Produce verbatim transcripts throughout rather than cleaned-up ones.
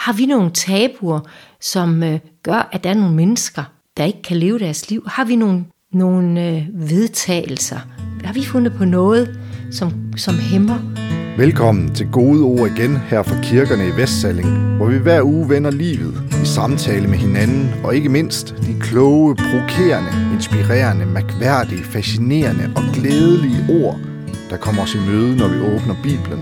Har vi nogle tabuer, som øh, gør, at der er nogle mennesker, der ikke kan leve deres liv? Har vi nogle, nogle øh, vedtagelser? Har vi fundet på noget, som, som hæmmer? Velkommen til Gode Ord igen her fra kirkerne i Vestsalling, hvor vi hver uge vender livet i samtale med hinanden, og ikke mindst de kloge, provokerende, inspirerende, mærkværdige, fascinerende og glædelige ord, der kommer os i møde, når vi åbner Bibelen.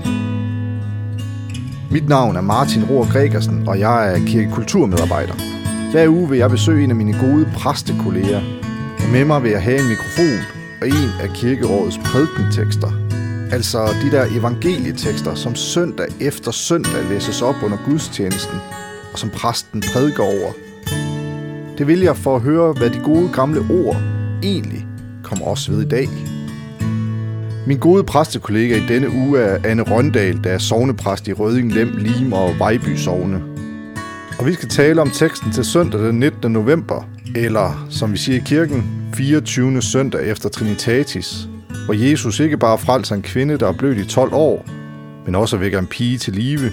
Mit navn er Martin Roar Gregersen, og jeg er kirkekulturmedarbejder. Hver uge vil jeg besøge en af mine gode præstekolleger, og med mig vil jeg have en mikrofon og en af kirkerådets prædikentekster. Altså de der evangelietekster, som søndag efter søndag læses op under gudstjenesten, og som præsten prædiker over. Det vil jeg for at høre, hvad de gode gamle ord egentlig kommer os ved i dag. Min gode præstekollega i denne uge er Anne Røndal, der er sognepræst i Rødding, Lem, Lim og Vejby sogne. Og vi skal tale om teksten til søndag den nittende november, eller som vi siger i kirken, fireogtyvende søndag efter Trinitatis, hvor Jesus ikke bare frelser en kvinde, der er blødt i tolv år, men også vækker en pige til live.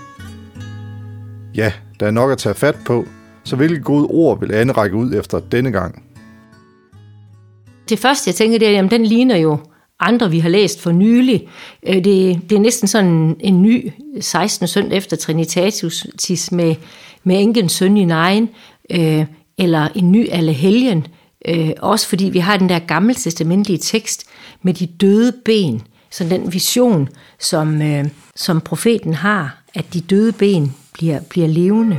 Ja, der er nok at tage fat på, så hvilke gode ord vil Anne række ud efter denne gang? Det første, jeg tænker, det er, at den ligner jo andre, vi har læst for nylig. Det, det er næsten sådan en ny sekstende søndag efter Trinitatis med, med enkens søn i nejen, øh, eller en ny Allehelgen. Øh, også fordi vi har den der gammeltestamentlige tekst med de døde ben, så den vision, som, øh, som profeten har, at de døde ben bliver, bliver levende.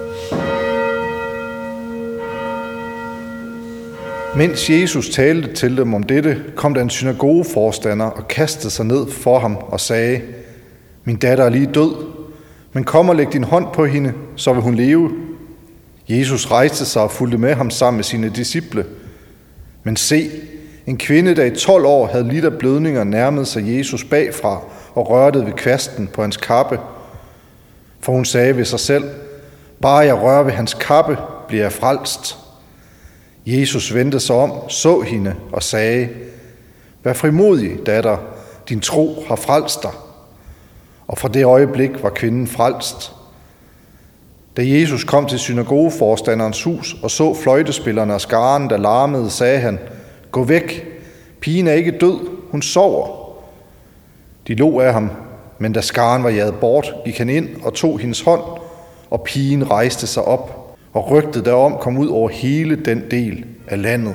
Mens Jesus talte til dem om dette, kom der en synagogeforstander og kastede sig ned for ham og sagde: Min datter er lige død, men kom og læg din hånd på hende, så vil hun leve. Jesus rejste sig og fulgte med ham sammen med sine disciple. Men se, en kvinde, der i tolv år havde lidt af blødninger, nærmede sig Jesus bagfra og rørte ved kvasten på hans kappe. For hun sagde ved sig selv: Bare jeg rører ved hans kappe, bliver jeg frelst. Jesus vendte sig om, så hende og sagde: Vær frimodig, datter, din tro har frelst dig. Og fra det øjeblik var kvinden frelst. Da Jesus kom til synagogeforstanderens hus og så fløjtespillerne og skaren, der larmede, sagde han: Gå væk, pigen er ikke død, hun sover. De lå af ham, men da skaren var jaget bort, gik han ind og tog hendes hånd, og pigen rejste sig op, og rygtet derom kom ud over hele den del af landet.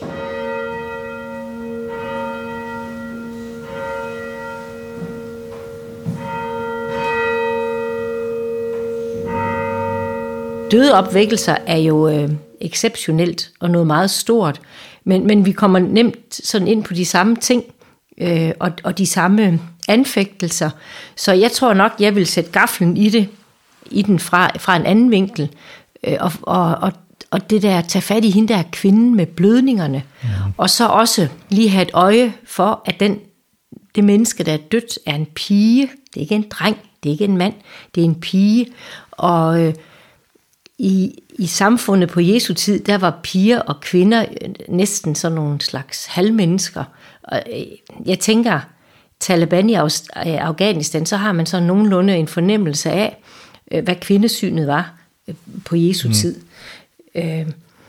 Dødeopvækkelser er jo øh, exceptionelt og noget meget stort, men, men vi kommer nemt sådan ind på de samme ting øh, og, og de samme anfægtelser. Så jeg tror nok, jeg vil sætte gaflen i det, i den fra, fra en anden vinkel, øh, og, og, og, og det der at tage fat i hende der kvinden med blødningerne, ja. Og så også lige have et øje for, at den, det menneske, der er dødt, er en pige. Det er ikke en dreng, det er ikke en mand, det er en pige. Og øh, I, I samfundet på Jesu tid, der var piger og kvinder næsten sådan nogle slags halvmennesker. Og jeg tænker, Taliban i Afghanistan, så har man så nogenlunde en fornemmelse af, hvad kvindesynet var på Jesu mm. tid. Øh,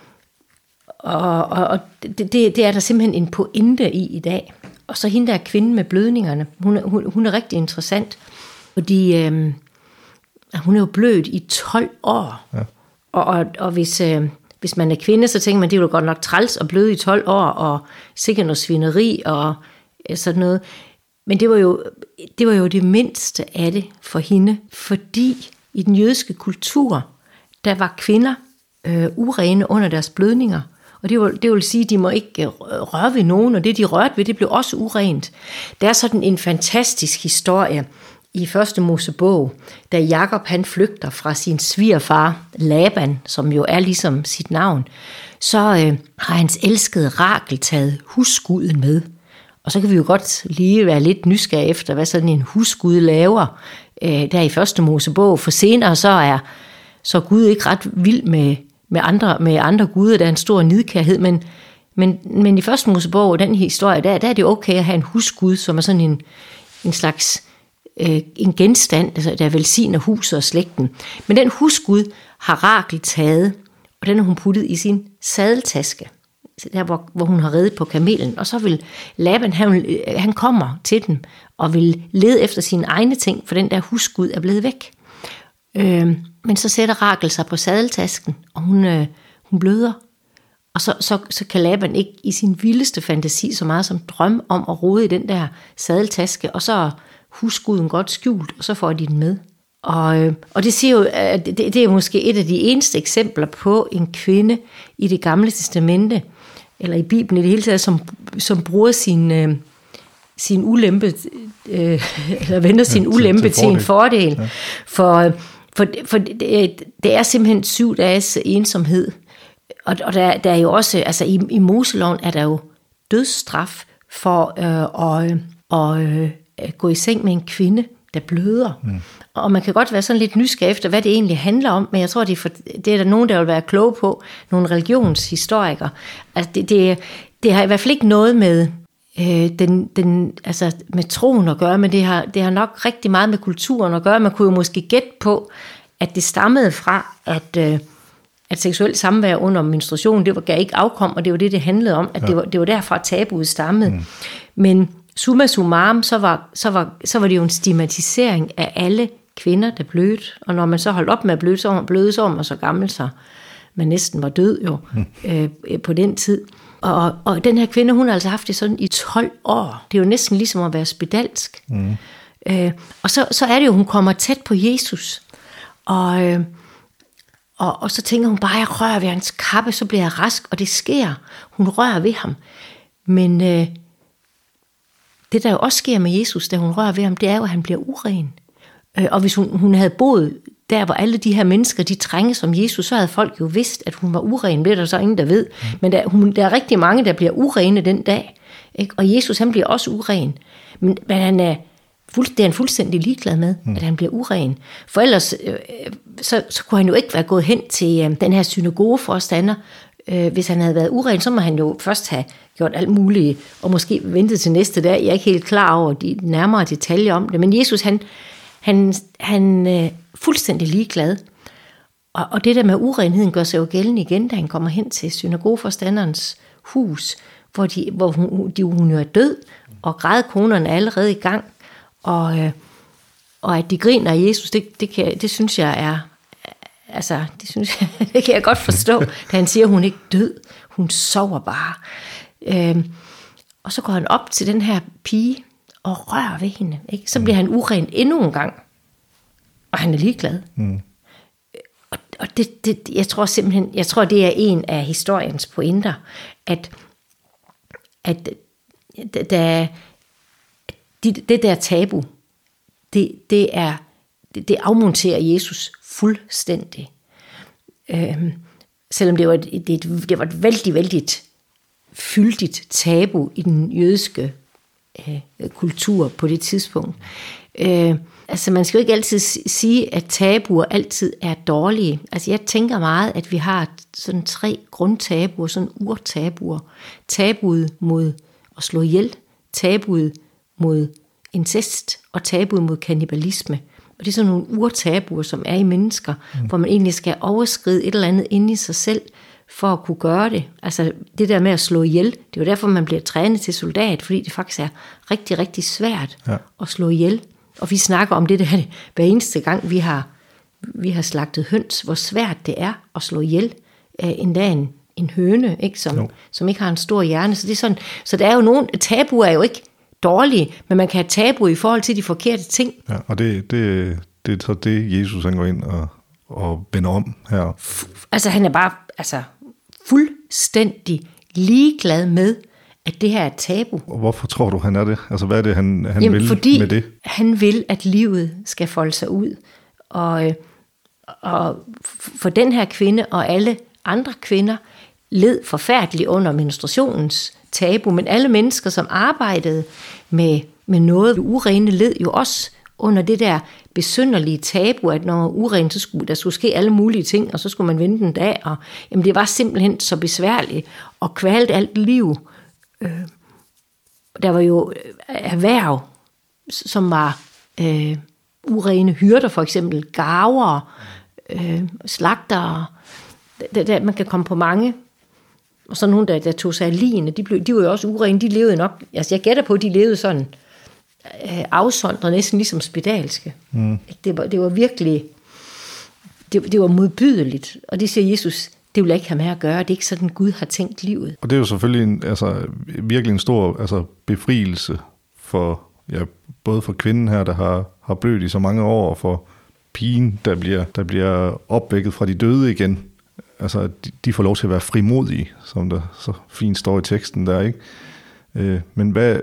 og og, og det, det er der simpelthen en pointe i i dag. Og så hende der kvinde med blødningerne, hun, hun, hun er rigtig interessant, fordi øh, hun er jo blødt i tolv år. Ja. Og, og, og hvis, øh, hvis man er kvinde, så tænker man, det er jo godt nok træls at bløde i tolv år, og sikkert noget svineri og øh, sådan noget. Men det var, jo, det var jo det mindste af det for hende, fordi i den jødiske kultur, der var kvinder øh, urene under deres blødninger. Og det vil, det vil sige, at de må ikke røre ved nogen, og det de rørte ved, det blev også urent. Der er sådan en fantastisk historie i første Mosebog, da Jakob han flygter fra sin svigerfar Laban, som jo er ligesom sit navn, så øh, har hans elskede Rachel taget husguden med. Og så kan vi jo godt lige være lidt nysgerrige efter, hvad sådan en husgud laver øh, der i første Mosebog, for senere så er så Gud ikke ret vild med, med, andre, med andre guder, der er en stor nidkærhed, men, men, men i første Mosebog, den historie, der, der er det okay at have en husgud, som er sådan en, en slags øh, en genstand, altså, der velsigner huset og slægten. Men den husgud har Rachel taget, og den har hun puttet i sin sadeltaske, der hvor, hvor hun har redet på kamelen. Og så vil Laban, han, han kommer til den, og vil lede efter sine egne ting, for den der husgud er blevet væk. Øh, men så sætter Rachel sig på sadeltasken, og hun, øh, hun bløder. Og så, så, så kan Laban ikke i sin vildeste fantasi så meget som drømme om at rode i den der sadeltaske, og så er husguden godt skjult, og så får de den med. Og, øh, og det siger jo, at det, det er måske et af de eneste eksempler på en kvinde i Det Gamle Testamente, eller i Bibelen i det hele taget, som, som bruger sin, øh, sin ulempe, øh, eller vender sin ja, til, ulempe til, til en fordel. Ja. For, for, for det, det er simpelthen syv dages ensomhed. Og, og der, der er jo også, altså i, i Moseloven er der jo dødsstraf for øh, at, og, øh, at gå i seng med en kvinde, der bløder. Mm. Og man kan godt være sådan lidt nysgerrig efter, hvad det egentlig handler om, men jeg tror, det er, for, det er der nogen, der vil være kloge på, nogle religionshistorikere. Altså det, det, det har i hvert fald ikke noget med, øh, den, den, altså med troen at gøre, men det har, det har nok rigtig meget med kulturen at gøre. Man kunne jo måske gætte på, at det stammede fra, at, øh, at seksuelt samvær under menstruation, det var, gav ikke afkom, og det var det, det handlede om, at ja. det, var, det var derfra tabuet stammede. Mm. Men summa summarum, så var, så, var, så var det jo en stigmatisering af alle kvinder, der blødte. Og når man så holdt op med at bløde, så var, bløde, så var man så gammel, så man næsten var død jo mm. øh, på den tid. Og, og den her kvinde, hun har altså haft det sådan i tolv år. Det er jo næsten ligesom at være spedalsk. Mm. Øh, og så, så er det jo, hun kommer tæt på Jesus. Og, øh, og, og så tænker hun bare, jeg rører ved hans kappe, så bliver jeg rask. Og det sker. Hun rører ved ham. Men øh, det, der jo også sker med Jesus, da hun rører ved ham, det er jo, at han bliver uren. Øh, og hvis hun, hun havde boet der, hvor alle de her mennesker, de trænges som Jesus, så havde folk jo vidst, at hun var uren. Det er der så ingen, der ved. Mm. Men der, hun, der er rigtig mange, der bliver urene den dag. Ikke? Og Jesus, han bliver også uren. Men, men han er, fuld, det er han fuldstændig ligeglad med, mm. at han bliver uren. For ellers, øh, så, så kunne han jo ikke være gået hen til øh, den her synagogeforstander. Øh, hvis han havde været uren, så må han jo først have gjort alt muligt, og måske ventet til næste dag. Jeg er ikke helt klar over de nærmere detaljer om det. Men Jesus, han Han, han er øh, fuldstændig ligeglad. Og, og det der med urenheden gør sig jo gældende igen, da han kommer hen til synagogeforstanderens hus, hvor, de, hvor hun, de, hun jo er død, og grædkonerne er allerede i gang. Og, øh, og at de griner af Jesus, det, det, kan, det synes jeg er, altså, det, synes jeg, det kan jeg godt forstå, da han siger, hun er ikke død, hun sover bare. Øh, og så går han op til den her pige, og rører ved hende, ikke? Så bliver han uren endnu en gang, og han er ligeglad. Mm. Og, og det, det, jeg tror simpelthen, jeg tror, det er en af historiens pointer, at, at der, det, det der tabu, det, det, er, det, det afmonterer Jesus fuldstændig. Øhm, selvom det var, et, det, det var et vældig, vældigt fyldigt tabu i den jødiske kultur på det tidspunkt. Øh, altså man skal jo ikke altid sige, at tabuer altid er dårlige. Altså jeg tænker meget, at vi har sådan tre grundtabuer, sådan urtabuer. Tabuet mod at slå ihjel, tabuet mod incest og tabuet mod kannibalisme. Og det er sådan nogle urtabuer, som er i mennesker, mm. hvor man egentlig skal overskride et eller andet inde i sig selv, for at kunne gøre det. Altså det der med at slå ihjel, det er jo derfor, man bliver trænet til soldat, fordi det faktisk er rigtig, rigtig svært ja. at slå ihjel. Og vi snakker om det der hver eneste gang, vi har, vi har slagtet høns, hvor svært det er at slå ihjel. Endda en, en høne, ikke? Som, no. som ikke har en stor hjerne. Så, det er sådan, så der er jo nogle, tabuer er jo ikke dårlige, men man kan have tabuer i forhold til de forkerte ting. Ja, og det, det, det er så det, Jesus han går ind og, og vender om her. Altså han er bare, altså fuldstændig ligeglad med, at det her er tabu. Og hvorfor tror du, han er det? Altså, hvad er det, han, han Jamen, vil fordi med det? Han vil, at livet skal folde sig ud. Og, og for den her kvinde og alle andre kvinder led forfærdeligt under menstruationens tabu, men alle mennesker, som arbejdede med, med noget urene, led jo også under det der besynderlige tabu, at når uren, så skulle der skulle ske alle mulige ting, og så skulle man vente en dag, og jamen, det var simpelthen så besværligt, og kvalte alt liv. Øh, der var jo erhverv, som var øh, urene hyrder, for eksempel garver, øh, slagtere. Der, der, man kan komme på mange. Og så nogle, der, der tog sig af ligene, de, blev, de var jo også urene, de levede nok, altså jeg gætter på, at de levede sådan øh, afsondret, næsten ligesom spedalske. Mm. Det, var, det var virkelig, det, det var modbydeligt, og det siger Jesus, det vil jeg ikke have med at gøre, det er ikke sådan, Gud har tænkt livet. Og det er jo selvfølgelig en, altså, virkelig en stor altså, befrielse for, ja, både for kvinden her, der har, har blødt i så mange år, og for pigen, der bliver, der bliver opvækket fra de døde igen. Altså, de, de får lov til at være frimodige, som der så fint står i teksten der, ikke? Øh, men hvad,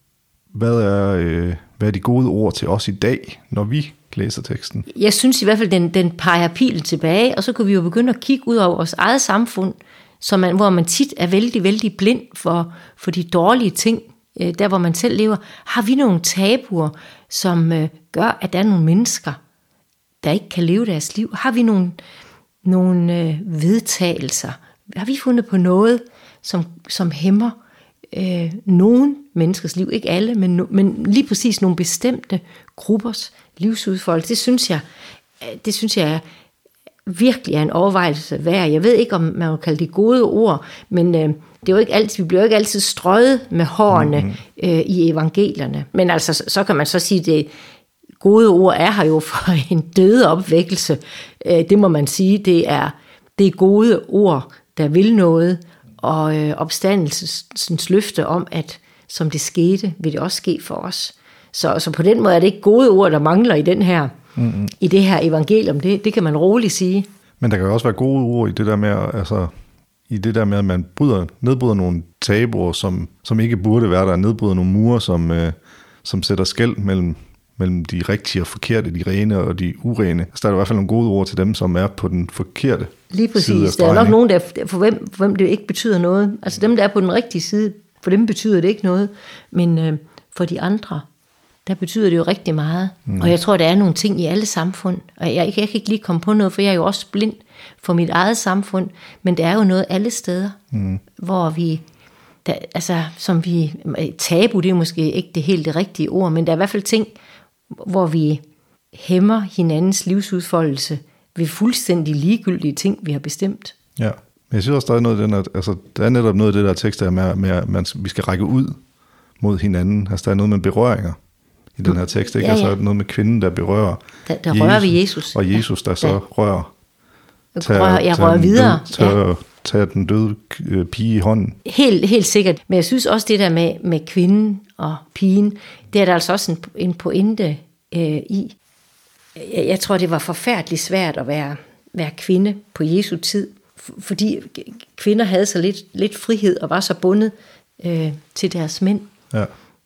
hvad, er, øh, hvad er de gode ord til os i dag, når vi læser teksten? Jeg synes i hvert fald, den, den peger pilen tilbage, og så kunne vi jo begynde at kigge ud over vores eget samfund, så man, hvor man tit er vældig, vældig blind for, for de dårlige ting, øh, der hvor man selv lever. Har vi nogle tabuer, som øh, gør, at der er nogle mennesker, der ikke kan leve deres liv? Har vi nogle... nogle øh, vedtagelser? Har vi fundet på noget, som, som hæmmer øh, nogen menneskers liv? Ikke alle, men, no, men lige præcis nogle bestemte gruppers livsudfoldelse. Det synes jeg, det synes jeg virkelig er en overvejelse værd. Jeg ved ikke, om man vil kalde det gode ord, men øh, det er jo ikke altid, vi bliver jo ikke altid strøget med hårene mm-hmm. øh, i evangelierne. Men altså, så, så kan man så sige, det gode ord er her jo for en døde opvækkelse. Det må man sige, det er, det er gode ord, der vil noget, og øh, opstandelsens løfte om, at som det skete, vil det også ske for os. Så, så på den måde er det ikke gode ord, der mangler i, den her, mm-hmm. i det her evangelium. Det, det kan man roligt sige. Men der kan jo også være gode ord i det der med, altså, i det der med at man bryder, nedbryder nogle tabuer, som, som ikke burde være der, nedbryder nogle mure, som, øh, som sætter skel mellem mellem de rigtige og forkerte, de rene og de urene. Så der er i hvert fald nogle gode ord til dem, som er på den forkerte Lige præcis. side af der er nok nogen, der, for, hvem, for hvem det ikke betyder noget. Altså dem, der er på den rigtige side, for dem betyder det ikke noget. Men øh, for de andre, der betyder det jo rigtig meget. Mm. Og jeg tror, der er nogle ting i alle samfund. Og jeg, jeg kan ikke lige komme på noget, for jeg er jo også blind for mit eget samfund. Men der er jo noget alle steder, mm. hvor vi... Der, altså, som vi... Tabu, det er måske ikke det helt det rigtige ord, men der er i hvert fald ting, hvor vi hæmmer hinandens livsudfoldelse ved fuldstændig ligegyldige ting, vi har bestemt. Ja, men jeg synes også, der er, noget den, at, altså, der er netop noget af det der tekst, der med, med at man, vi skal række ud mod hinanden. Altså, der er noget med berøringer i den her tekst, ikke? Ja, ja. Altså, noget med kvinden, der berører Der, der Jesus, rører vi Jesus. Og Jesus, der så ja. rører. Tager, rører jeg rører videre. Død, tager, ja. tager den døde pige i hånden. Helt, helt sikkert. Men jeg synes også, det der med, med kvinden og pigen, det er der altså også en, en pointe øh, i. Jeg, jeg tror, det var forfærdeligt svært at være, være kvinde på Jesu tid, fordi kvinder havde så lidt, lidt frihed og var så bundet øh, til deres mænd. Ja.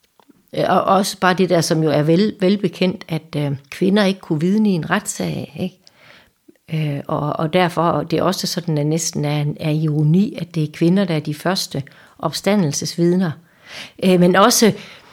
Og også bare det der, som jo er vel, velbekendt, at øh, kvinder ikke kunne vidne i en retssag, ikke? Øh, og, og derfor og det er også sådan, at næsten er, er ironi, at det er kvinder, der er de første opstandelsesvidner. Øh, men også,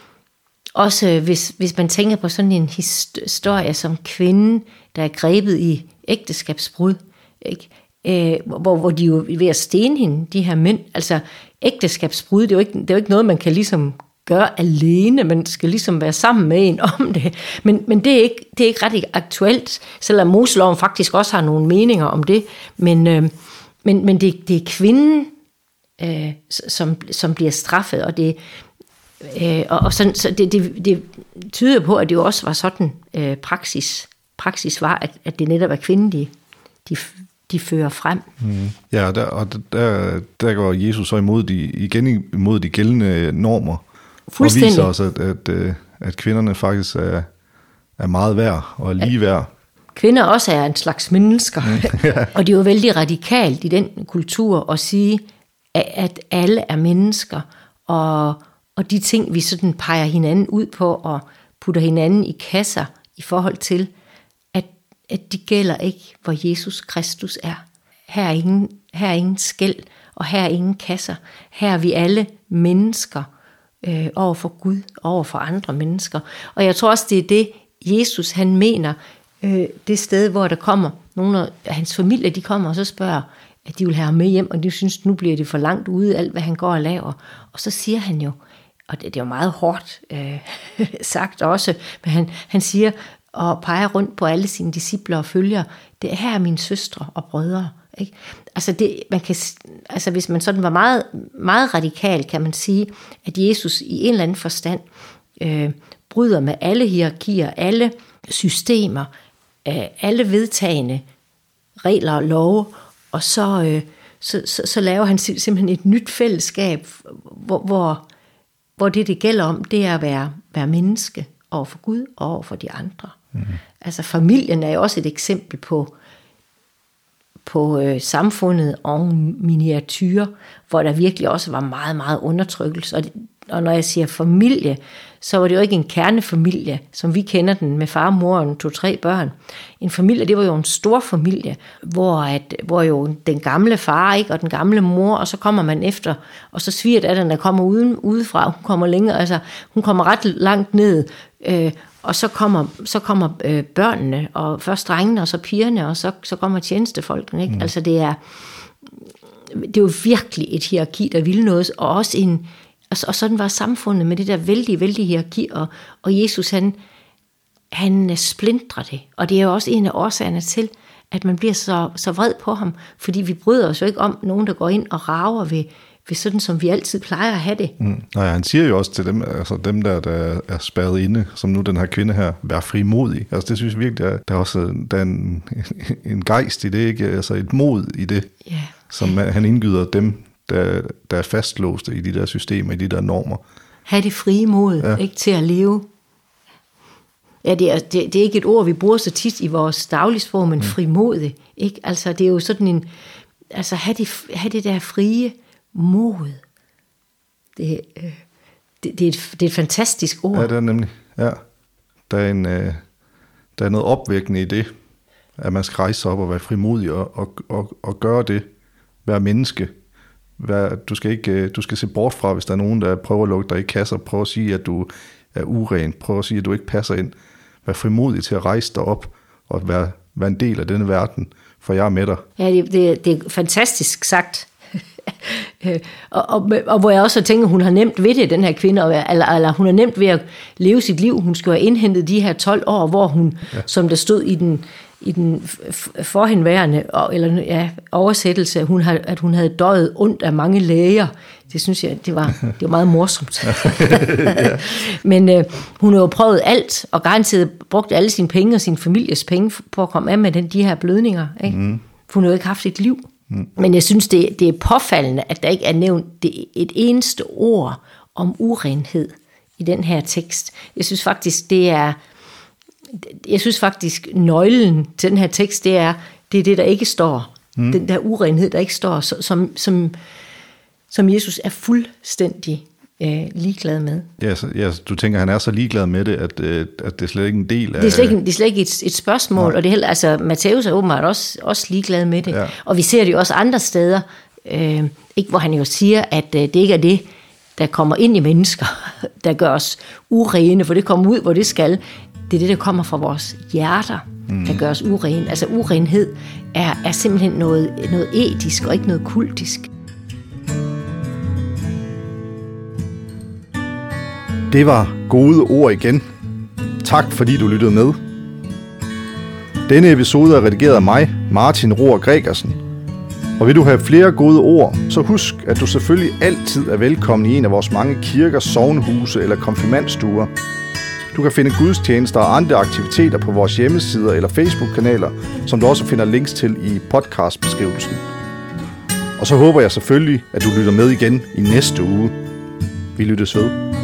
også hvis, hvis man tænker på sådan en historie som kvinden, der er grebet i ægteskabsbrud, ikke? Øh, hvor, hvor de jo er ved at stene hende, de her mænd. Altså ægteskabsbrud, det er jo ikke, det er jo ikke noget, man kan ligesom gøre alene, man skal ligesom være sammen med en om det. Men, men det, er ikke, det er ikke ret aktuelt, selvom Moseloven faktisk også har nogle meninger om det. Men, øh, men, men det, det er kvinden, øh, som, som bliver straffet, og det, øh, og, og sådan, så det, det, det tyder på, at det jo også var sådan øh, praksis, praksis var, at, at det netop er kvinden, de, de, de fører frem. Mm. Ja, der, og der, der går Jesus så imod de, igen imod de gældende normer, og viser os, at, at, at kvinderne faktisk er, er meget værd og er lige værd. Kvinder også er en slags mennesker, mm, yeah. Og det er jo vældig radikalt i den kultur at sige, at alle er mennesker, og, og de ting, vi sådan peger hinanden ud på og putter hinanden i kasser i forhold til, at, at de gælder ikke, hvor Jesus Kristus er. Her er ingen, her er ingen skel, og her er ingen kasser. Her er vi alle mennesker, Øh, over for Gud, over for andre mennesker. Og jeg tror også, det er det, Jesus han mener, øh, det sted, hvor der kommer nogle af hans familie, de kommer og så spørger, at de vil have ham med hjem, og de synes, nu bliver det for langt ude, alt hvad han går og laver. Og så siger han jo, og det, det er jo meget hårdt øh, sagt også, men han, han siger og peger rundt på alle sine discipler og følger, det er her mine søstre og brødre. Ikke? Altså, det, man kan, altså hvis man sådan var meget, meget radikal, kan man sige, at Jesus i en eller anden forstand øh, bryder med alle hierarkier, alle systemer, øh, alle vedtagende regler og love, og så, øh, så, så, så laver han simpelthen et nyt fællesskab, hvor, hvor, hvor det, det gælder om, det er at være, være menneske over for Gud og over for de andre. Mm. Altså familien er jo også et eksempel på, på øh, samfundet og miniatyr, hvor der virkelig også var meget, meget undertrykkelse. Og, og når jeg siger familie, så var det jo ikke en kernefamilie, som vi kender den med far, mor og to-tre børn. En familie, det var jo en stor familie, hvor, at, hvor jo den gamle far ikke, og den gamle mor, og så kommer man efter, og så svigerdatteren kommer uden, udefra, hun kommer længere, altså hun kommer ret langt ned, øh, og så kommer, så kommer øh, børnene, og først drengene, og så pigerne, og så, så kommer tjenestefolkene. Ikke? Mm. Altså det er, det er jo virkelig et hierarki, der vil noget, og også en, og sådan var samfundet med det der vældige, vældige hierarki, og, og Jesus han, han splintrer det, og det er jo også en af årsagerne til, at man bliver så, så vred på ham, fordi vi bryder os jo ikke om nogen, der går ind og rager ved, ved sådan, som vi altid plejer at have det. Mm. Nej, han siger jo også til dem, altså dem der, der er spærret inde, som nu den her kvinde her, vær frimodig. Altså det synes jeg virkelig, der, der er også der er en, en gejst i det, ikke? Altså et mod i det, yeah. som han indgyder dem, der, der er fastlåste i de der systemer, i de der normer. Ha' det frie mod, ja. Ikke, til at leve. Ja, det er, det, det er ikke et ord, vi bruger så tit i vores dagligsprog, men mm. frimodig. Ikke? Altså det er jo sådan en, altså have det, have det der frie mod. Det, øh, det, det, er et, det er et fantastisk ord. Ja, det er nemlig. Ja. Der er, en, øh, der er noget opvækkende i det, at man skal rejse sig op og være frimodig og, og, og, og gøre det. Være menneske. Være, du, skal ikke, du skal se bort fra, hvis der er nogen, der prøver at lukke dig i kasser. Prøv at sige, at du er uren. Prøv at sige, at du ikke passer ind. Vær frimodig til at rejse dig op og være, være en del af denne verden, for jeg er med dig. Ja, det, det, det er fantastisk sagt. og, og, og hvor jeg også har tænkt, at hun har nemt ved det, den her kvinde, eller, eller hun har nemt ved at leve sit liv. Hun skulle have indhentet de her tolv år, hvor hun, ja. Som der stod i den, i den forhenværende eller, ja, oversættelse, hun har, at hun havde døjet ondt af mange læger. Det synes jeg, det var, det var meget morsomt. ja. Men øh, hun har jo prøvet alt, og garanteret brugt alle sine penge og sin families penge på at komme af med den, de her blødninger. Ikke? Mm. Hun har jo ikke haft et liv. Mm. Men jeg synes, det, det er påfaldende, at der ikke er nævnt det, et eneste ord om urenhed i den her tekst. Jeg synes faktisk, det er, jeg synes faktisk, nøglen til den her tekst, det er det, er det der ikke står. Mm. Den der urenhed, der ikke står, som, som, som Jesus er fuldstændig øh, ligeglad med. Ja, så, ja, du tænker, han er så ligeglad med det, at, at det er slet ikke en del af... Det er slet ikke, det er slet ikke et, et spørgsmål, nej. Og det er heller, altså, Matthæus er åbenbart også, også ligeglad med det. Ja. Og vi ser det jo også andre steder, øh, ikke, hvor han jo siger, at øh, det ikke er det, der kommer ind i mennesker, der gør os urene, for det kommer ud, hvor det skal. Det er det, der kommer fra vores hjerter, mm. der gør os urene. Altså urenhed er, er simpelthen noget, noget etisk og ikke noget kultisk. Det var gode ord igen. Tak fordi du lyttede med. Denne episode er redigeret af mig, Martin Roar Gregersen. Og vil du have flere gode ord, så husk, at du selvfølgelig altid er velkommen i en af vores mange kirker, sognehuse eller konfirmandstuer. Du kan finde gudstjenester og andre aktiviteter på vores hjemmesider eller Facebook-kanaler, som du også finder links til i podcastbeskrivelsen. Og så håber jeg selvfølgelig, at du lytter med igen i næste uge. Vi lyttes ved.